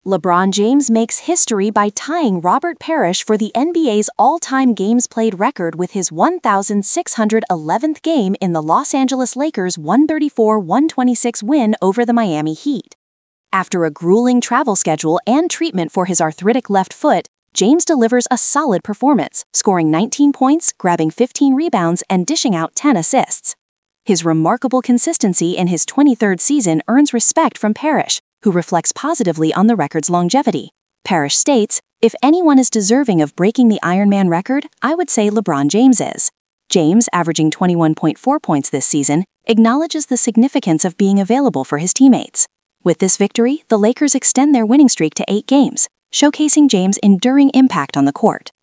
LeBron James makes history by tying Robert Parrish for the NBA's all-time games played record with his 1,611th game in the Los Angeles Lakers' 134-126 win over the Miami Heat. After a grueling travel schedule and treatment for his arthritic left foot, James delivers a solid performance, scoring 19 points, grabbing 15 rebounds, and dishing out 10 assists. His remarkable consistency in his 23rd season earns respect from Parrish, who reflects positively on the record's longevity. Parrish states, "If anyone is deserving of breaking the Ironman record, I would say LeBron James is." James, averaging 21.4 points this season, acknowledges the significance of being available for his teammates. With this victory, the Lakers extend their winning streak to 8 games, showcasing James' enduring impact on the court.